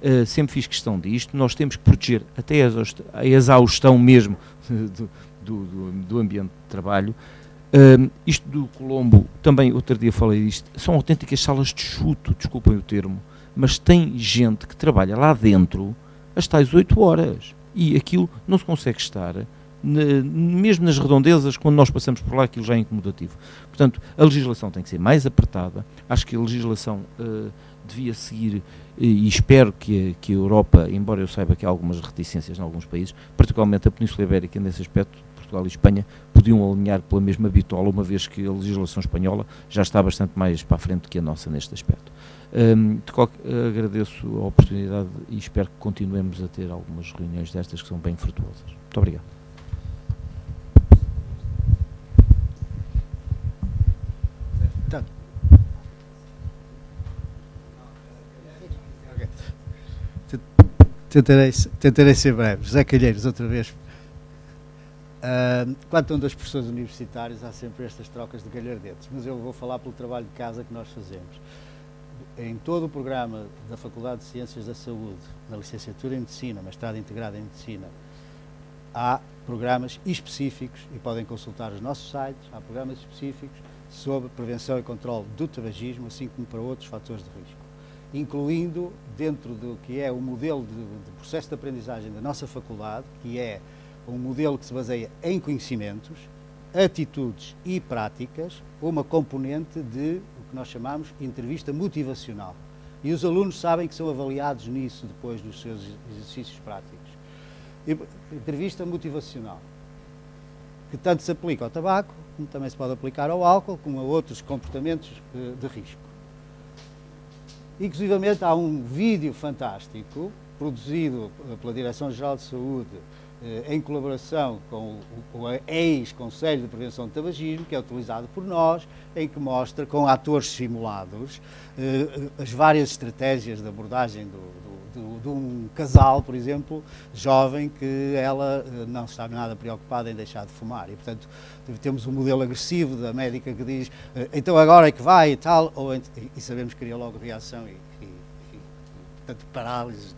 sempre fiz questão disto. Nós temos que proteger até a exaustão mesmo do ambiente de trabalho. Isto do Colombo, também outro dia falei disto, são autênticas salas de chuto, desculpem o termo, mas tem gente que trabalha lá dentro às tais 8 horas e aquilo não se consegue estar, mesmo nas redondezas, quando nós passamos por lá, aquilo já é incomodativo. Portanto, a legislação tem que ser mais apertada. Acho que a legislação devia seguir, e espero que a Europa, embora eu saiba que há algumas reticências em alguns países, particularmente a Península Ibérica, nesse aspecto, Portugal e Espanha, podiam alinhar pela mesma bitola, uma vez que a legislação espanhola já está bastante mais para a frente que a nossa neste aspecto. Agradeço a oportunidade e espero que continuemos a ter algumas reuniões destas que são bem frutuosas. Muito obrigado. Tentarei ser breve. José Calheiros, outra vez. Quanto a um dos professores universitários, há sempre estas trocas de galhardetes, mas eu vou falar pelo trabalho de casa que nós fazemos. Em todo o programa da Faculdade de Ciências da Saúde, na licenciatura em Medicina, mestrado integrado em Medicina, há programas específicos, e podem consultar os nossos sites, há programas específicos sobre prevenção e controle do tabagismo, assim como para outros fatores de risco, incluindo dentro do que é o modelo de processo de aprendizagem da nossa faculdade, que é um modelo que se baseia em conhecimentos, atitudes e práticas, uma componente de o que nós chamamos entrevista motivacional. E os alunos sabem que são avaliados nisso depois dos seus exercícios práticos. Entrevista motivacional, que tanto se aplica ao tabaco, como também se pode aplicar ao álcool, como a outros comportamentos de risco. Inclusivamente há um vídeo fantástico, produzido pela Direção-Geral de Saúde, em colaboração com o ex-Conselho de Prevenção do Tabagismo, que é utilizado por nós, em que mostra, com atores simulados, as várias estratégias de abordagem de um casal, por exemplo, jovem, que ela não está nada preocupada em deixar de fumar. E, portanto, temos um modelo agressivo da médica que diz então agora é que vai e tal, e sabemos que cria logo reação e portanto, parálises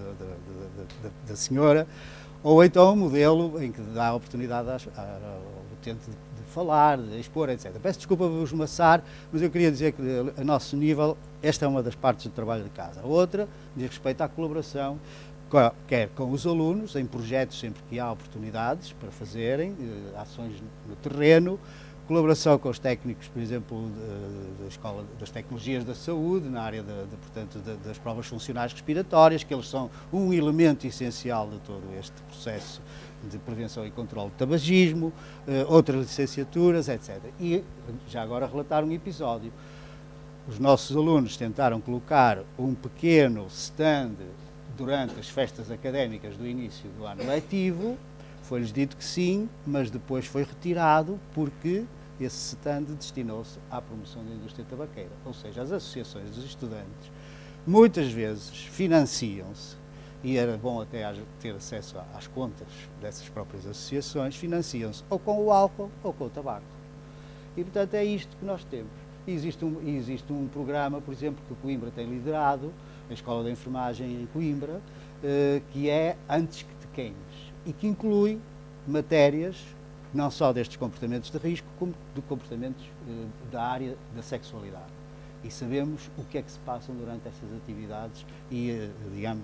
da senhora. Ou então um modelo em que dá a oportunidade ao utente de falar, de expor, etc. Peço desculpa por vos maçar, mas eu queria dizer que a nosso nível, esta é uma das partes do trabalho de casa. A outra diz respeito à colaboração, quer com os alunos, em projetos sempre que há oportunidades para fazerem, ações no terreno, colaboração com os técnicos, por exemplo, da Escola das Tecnologias da Saúde, na área portanto, das provas funcionais respiratórias, que eles são um elemento essencial de todo este processo de prevenção e controle do tabagismo, outras licenciaturas, etc. E já agora relatar um episódio. Os nossos alunos tentaram colocar um pequeno stand durante as festas académicas do início do ano letivo, foi-lhes dito que sim, mas depois foi retirado porque esse stand destinou-se à promoção da indústria tabaqueira. Ou seja, as associações dos estudantes muitas vezes financiam-se, e era bom até ter acesso às contas dessas próprias associações, financiam-se ou com o álcool ou com o tabaco. E, portanto, é isto que nós temos. E existe um programa, por exemplo, que o Coimbra tem liderado, a Escola de Enfermagem em Coimbra, que é Antes que te queimes, e que inclui matérias não só destes comportamentos de risco, como de comportamentos da área da sexualidade. E sabemos o que é que se passam durante essas atividades e, digamos,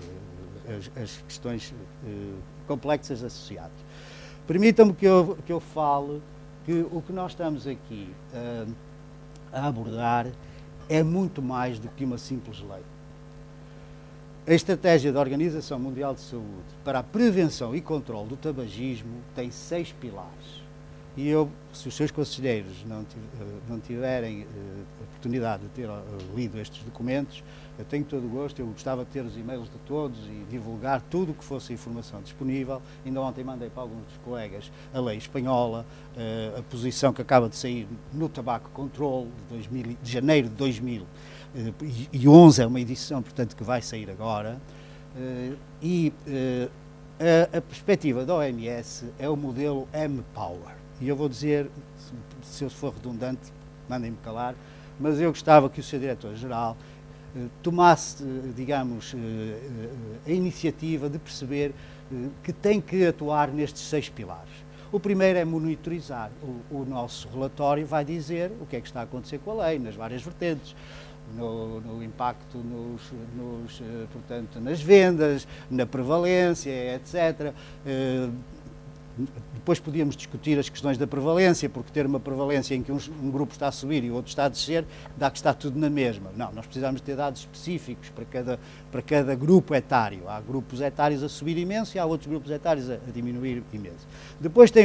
as questões complexas associadas. Permitam-me que eu fale que o que nós estamos aqui a abordar é muito mais do que uma simples lei. A estratégia da Organização Mundial de Saúde para a prevenção e controle do tabagismo tem 6 pilares. E se os seus conselheiros não tiverem oportunidade de ter lido estes documentos, eu tenho todo o gosto, eu gostava de ter os e-mails de todos e divulgar tudo o que fosse informação disponível. Ainda ontem mandei para alguns dos colegas a lei espanhola, a posição que acaba de sair no Tobacco Control de janeiro de 2011, é uma edição, portanto, que vai sair agora, a perspectiva da OMS é o modelo M-Power. E eu vou dizer, se eu for redundante, mandem-me calar, mas eu gostava que o Sr. Diretor-Geral tomasse, digamos, a iniciativa de perceber que tem que atuar nestes 6 pilares. O primeiro é monitorizar. O nosso relatório vai dizer o que é que está a acontecer com a lei, nas várias vertentes, no impacto portanto, nas vendas, na prevalência, etc. Depois podíamos discutir as questões da prevalência, porque ter uma prevalência em que um grupo está a subir e o outro está a descer, dá que está tudo na mesma. Não, nós precisamos ter dados específicos para cada grupo etário. Há grupos etários a subir imenso e há outros grupos etários a diminuir imenso. Depois tem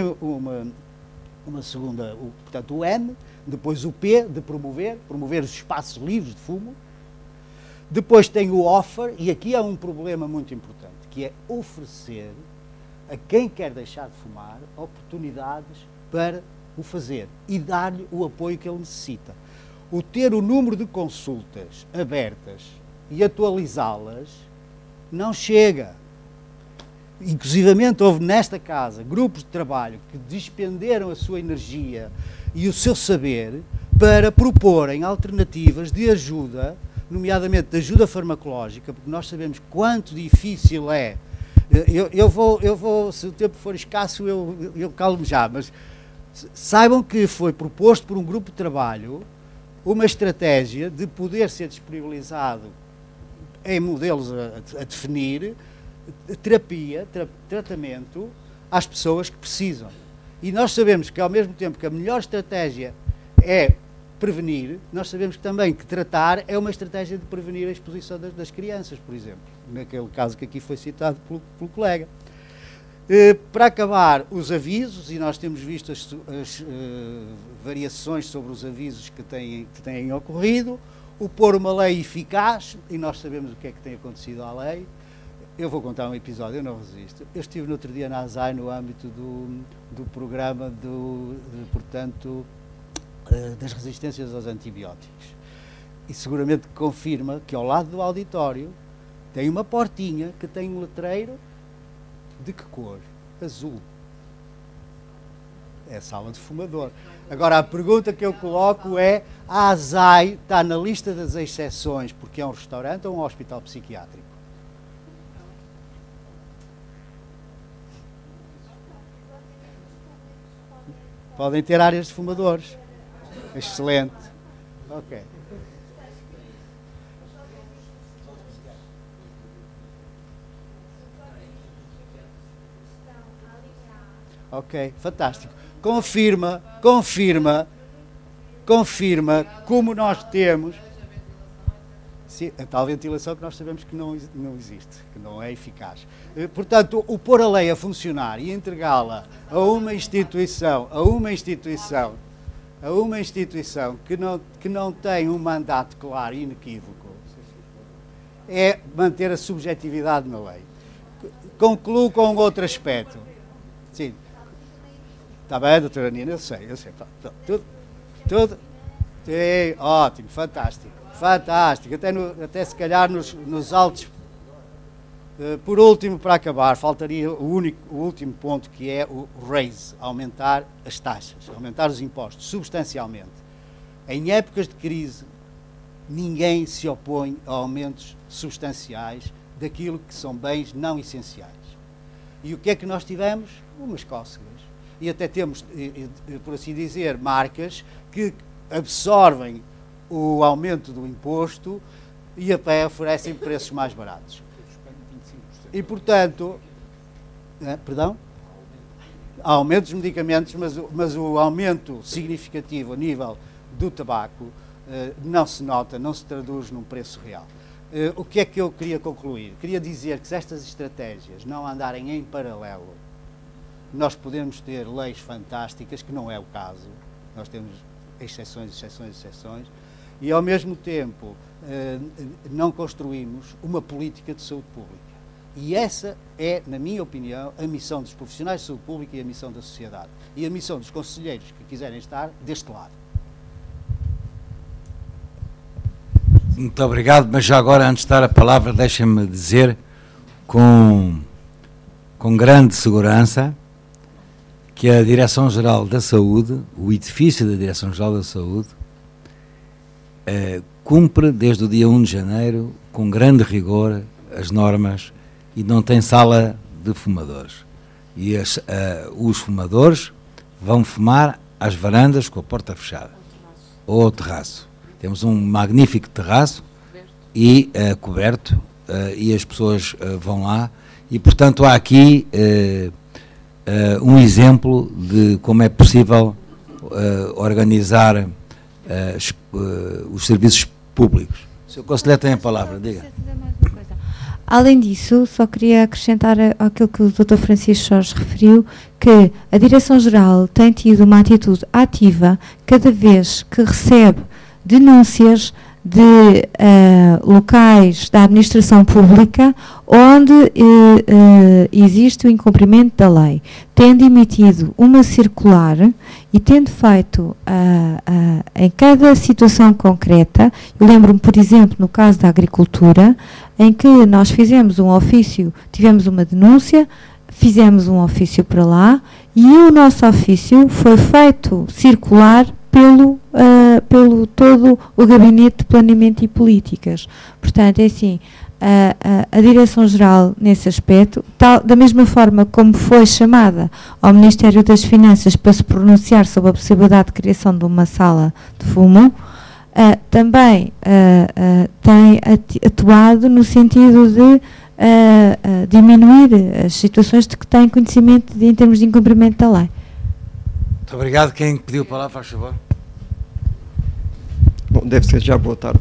uma segunda, portanto o M, depois o P, de promover os espaços livres de fumo. Depois tem o offer, e aqui há um problema muito importante, que é oferecer a quem quer deixar de fumar oportunidades para o fazer e dar-lhe o apoio que ele necessita. O ter o número de consultas abertas e atualizá-las não chega. Inclusivamente houve nesta casa grupos de trabalho que dispenderam a sua energia e o seu saber para proporem alternativas de ajuda, nomeadamente de ajuda farmacológica, porque nós sabemos quanto difícil é. Eu vou, se o tempo for escasso, eu calo-me já, mas saibam que foi proposto por um grupo de trabalho uma estratégia de poder ser disponibilizado em modelos a definir terapia, tratamento às pessoas que precisam. E nós sabemos que, ao mesmo tempo que a melhor estratégia é prevenir, nós sabemos também que tratar é uma estratégia de prevenir a exposição das crianças, por exemplo, naquele caso que aqui foi citado pelo colega. Para acabar, os avisos, e nós temos visto as variações sobre os avisos que têm ocorrido, o pôr uma lei eficaz, e nós sabemos o que é que tem acontecido à lei. Eu vou contar um episódio, eu não resisto. Eu estive no outro dia na ASAI no âmbito do programa portanto, das resistências aos antibióticos. E seguramente confirma que ao lado do auditório tem uma portinha que tem um letreiro de que cor? Azul. É a sala de fumador. Agora, a pergunta que eu coloco é: a ASAI está na lista das exceções porque é um restaurante ou um hospital psiquiátrico? Podem ter áreas de fumadores. Excelente. Ok. Ok, fantástico. Confirma como nós temos. Sim, a tal ventilação que nós sabemos que não existe, que não é eficaz. Portanto, o pôr a lei a funcionar e entregá-la a uma instituição que não tem um mandato claro e inequívoco é manter a subjetividade na lei. Concluo com outro aspecto. Sim. Está bem, doutora Nina? Eu sei. Tudo. Ótimo, fantástico. Até se calhar nos altos. Por último, para acabar, faltaria o último ponto, que é o raise, aumentar as taxas, aumentar os impostos, substancialmente. Em épocas de crise, ninguém se opõe a aumentos substanciais daquilo que são bens não essenciais. E o que é que nós tivemos? Umas cócegas. E até temos, por assim dizer, marcas que absorvem o aumento do imposto e até oferecem preços mais baratos. E, portanto, perdão? Há aumento dos medicamentos, mas o aumento significativo a nível do tabaco não se nota, não se traduz num preço real. O que é que eu queria concluir? Queria dizer que se estas estratégias não andarem em paralelo, nós podemos ter leis fantásticas, que não é o caso. Nós temos exceções, e ao mesmo tempo não construímos uma política de saúde pública. E essa é, na minha opinião, a missão dos profissionais de saúde pública e a missão da sociedade. E a missão dos conselheiros que quiserem estar deste lado. Muito obrigado, mas já agora, antes de dar a palavra, deixem-me dizer com grande segurança que a Direção-Geral da Saúde, o edifício da Direção-Geral da Saúde, cumpre desde o dia 1 de janeiro, com grande rigor, as normas e não tem sala de fumadores. E os fumadores vão fumar às varandas com a porta fechada, ou ao terraço. Temos um magnífico terraço e coberto, e as pessoas vão lá, e portanto há aqui um exemplo de como é possível organizar os serviços públicos. O Sr. Conselheiro tem a palavra, diga. Além disso, só queria acrescentar aquilo que o Dr. Francisco Jorge referiu, que a Direção-Geral tem tido uma atitude ativa cada vez que recebe denúncias de locais da administração pública onde existe o incumprimento da lei, tendo emitido uma circular e tendo feito em cada situação concreta. Eu lembro-me, por exemplo, no caso da agricultura, em que nós fizemos um ofício, tivemos uma denúncia, fizemos um ofício para lá e o nosso ofício foi feito circular pelo todo o Gabinete de Planeamento e Políticas. Portanto, é assim, a Direção-Geral, nesse aspecto, da mesma forma como foi chamada ao Ministério das Finanças para se pronunciar sobre a possibilidade de criação de uma sala de fumo, também tem atuado no sentido de diminuir as situações de que tem conhecimento em termos de incumprimento da lei. Muito obrigado. Quem pediu a palavra, faz favor. Bom, deve ser já boa tarde.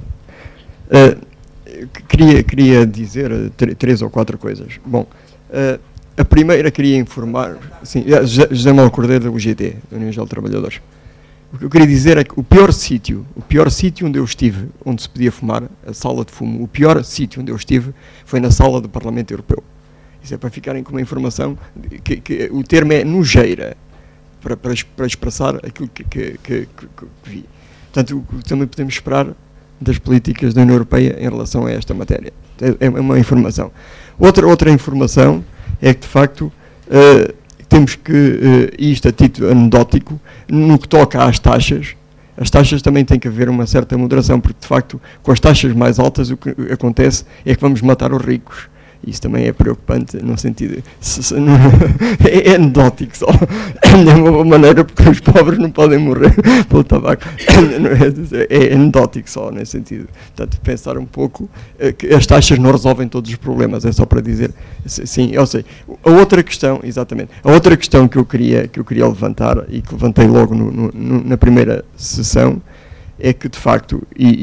Queria dizer 3 ou 4 coisas. Bom, a primeira queria informar, sim, José Manuel Cordeiro da UGT, da União Geral de Trabalhadores. O que eu queria dizer é que o pior sítio onde eu estive, onde se podia fumar, a sala de fumo, o pior sítio onde eu estive foi na sala do Parlamento Europeu. Isso é para ficarem com uma informação, que o termo é nojeira, para expressar aquilo que vi. Portanto, o que também podemos esperar das políticas da União Europeia em relação a esta matéria. É uma informação. Outra informação é que, de facto, temos que, isto a título anedótico, no que toca às taxas, as taxas também tem que haver uma certa moderação, porque, de facto, com as taxas mais altas, o que acontece é que vamos matar os ricos. Isso também é preocupante, no sentido... é anedótico só. É uma maneira, porque os pobres não podem morrer pelo tabaco. É anedótico só, nesse sentido. Portanto, pensar um pouco que as taxas não resolvem todos os problemas, é só para dizer... Sim, eu sei. A outra questão, exatamente, a outra questão que eu queria levantar, e que levantei logo na primeira sessão, é que, de facto,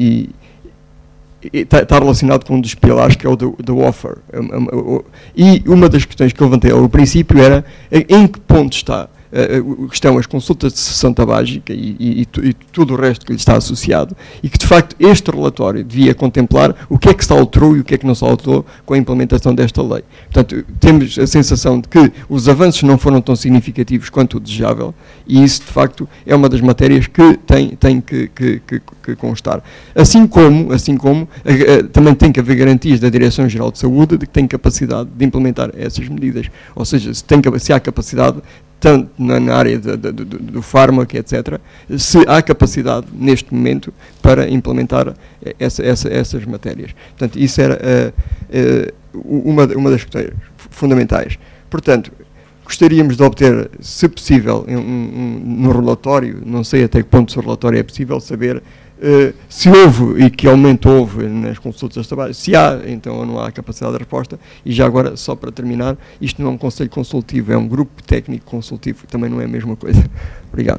está relacionado com um dos pilares, que é o do offer. E uma das questões que eu levantei ao princípio era em que ponto estão as consultas de sessão tabágica e tudo o resto que lhe está associado, e que, de facto, este relatório devia contemplar o que é que se alterou e o que é que não se alterou com a implementação desta lei. Portanto, temos a sensação de que os avanços não foram tão significativos quanto o desejável, e isso, de facto, é uma das matérias que tem que constar. Assim como também tem que haver garantias da Direção-Geral de Saúde de que tem capacidade de implementar essas medidas. Ou seja, se há capacidade, tanto na área do fármaco, etc., se há capacidade, neste momento, para implementar essas matérias. Portanto, isso era uma das questões fundamentais. Portanto, gostaríamos de obter, se possível, no relatório, não sei até que ponto o relatório é possível, saber se houve e que aumento houve nas consultas de trabalho, se há, então, ou não há capacidade de resposta. E já agora, só para terminar, isto não é um conselho consultivo, é um grupo técnico consultivo, também não é a mesma coisa. Obrigado.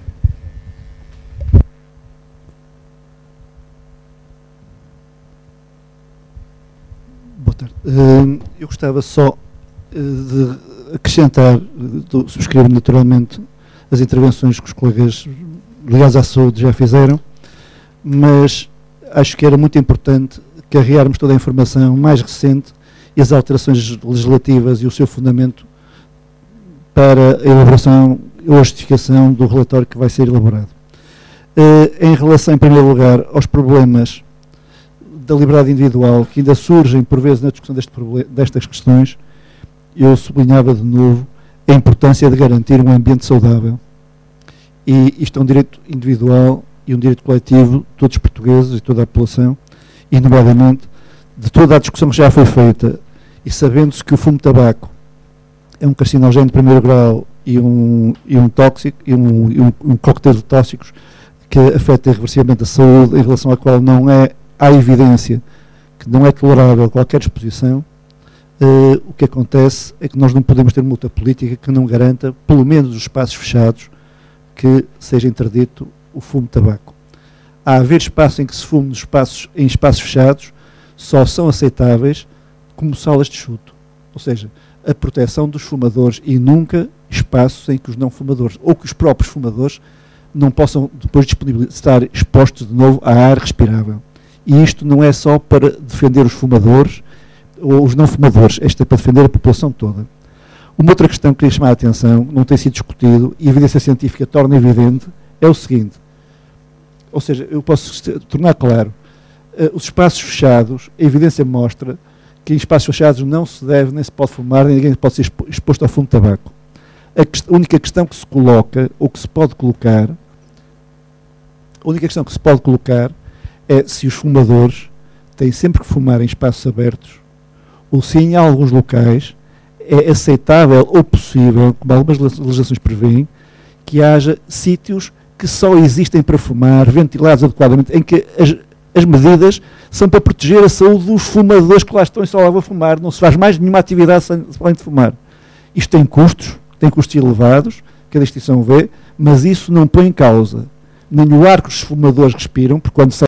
Boa tarde. Eu gostava só de acrescentar, subscrevo naturalmente as intervenções que os colegas ligados à saúde já fizeram, mas acho que era muito importante carregarmos toda a informação mais recente e as alterações legislativas e o seu fundamento para a elaboração ou a justificação do relatório que vai ser elaborado. Em relação, em primeiro lugar, aos problemas da liberdade individual, que ainda surgem por vezes na discussão destas questões, eu sublinhava de novo a importância de garantir um ambiente saudável. E isto é um direito individual e um direito coletivo de todos os portugueses e toda a população, e, nomeadamente, de toda a discussão que já foi feita, e sabendo-se que o fumo de tabaco é um carcinogéneo de primeiro grau e um tóxico, e um coquetel de tóxicos que afeta irreversivelmente a saúde, em relação à qual há evidência que não é tolerável qualquer exposição, o que acontece é que nós não podemos ter multa política que não garanta, pelo menos os espaços fechados, que seja interdito o fumo de tabaco. A haver espaço em que se fume em espaços fechados, só são aceitáveis como salas de chuto, ou seja, a proteção dos fumadores, e nunca espaços em que os não fumadores, ou que os próprios fumadores, não possam depois estar expostos de novo a ar respirável. E isto não é só para defender os fumadores ou os não fumadores, isto é para defender a população toda. Uma outra questão que queria chamar a atenção, não tem sido discutido, e a evidência científica torna evidente, é o seguinte, ou seja, eu posso tornar claro, os espaços fechados, a evidência mostra que em espaços fechados não se deve, nem se pode fumar, nem ninguém pode ser exposto ao fumo de tabaco. A única questão que se coloca, ou que se pode colocar, é se os fumadores têm sempre que fumar em espaços abertos, ou se em alguns locais é aceitável ou possível, como algumas legislações prevêem, que haja sítios que só existem para fumar, ventilados adequadamente, em que as medidas são para proteger a saúde dos fumadores que lá estão e só lá vão fumar, não se faz mais nenhuma atividade além de fumar. Isto tem custos elevados, que a distinção vê, mas isso não põe em causa nem o ar que os fumadores respiram, porque quando